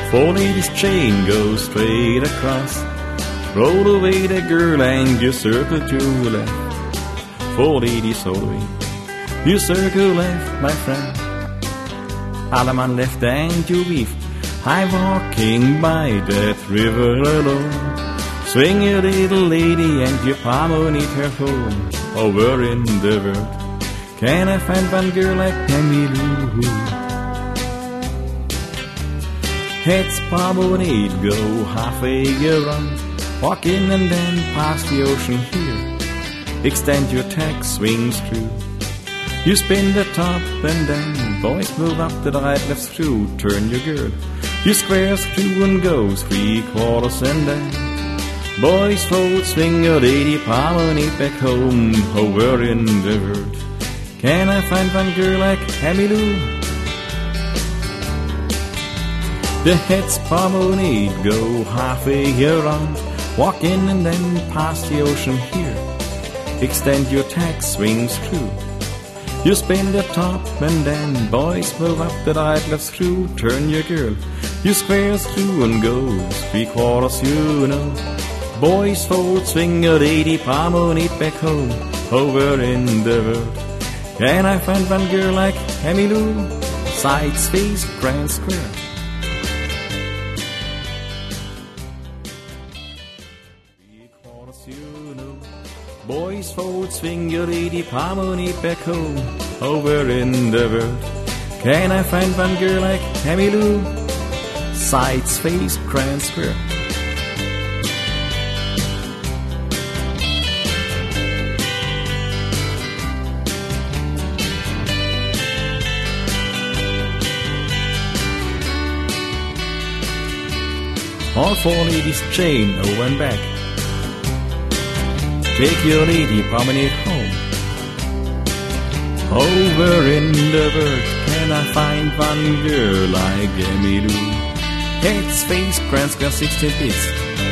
4 ladies chain goes straight across. Roll away the girl and you circle to the left. 4 ladies all the way. You circle left, my friend. Alaman left and you weave. I'm walking by that river alone. Swing your little lady and your palm beneath her home. Over in the world, can I find one girl like Emmylou? Heads palmonade, go halfway around. Walk in and then past the ocean here. Extend your tack, swings through. You spin the top and then boys move up the right, left through. Turn your girl. You squares through and go 3/4 and then boys fold, swing your lady, palmonade back home. Over in the world, can I find one girl like Emmylou? The heads palmonade, go halfway around. Walk in and then past the ocean here. Extend your tack, swings through. You spin the top and then boys move up the right, left through. Turn your girl. You squares through and go 3/4, you know. Boys fold, swing your lady, palmonade back home. Over in the world, can I find one girl like Emmylou? Sides, face, grand square. Boys fold, swing your lady, palmonade back home. Over in the world, can I find one girl like Emmylou? Sides, face, grand square. All 4 ladies chain over and back. Take your lady, promenade home. Over in the world, can I find one girl like Emmylou? Heads, face, grand square, 16 bits.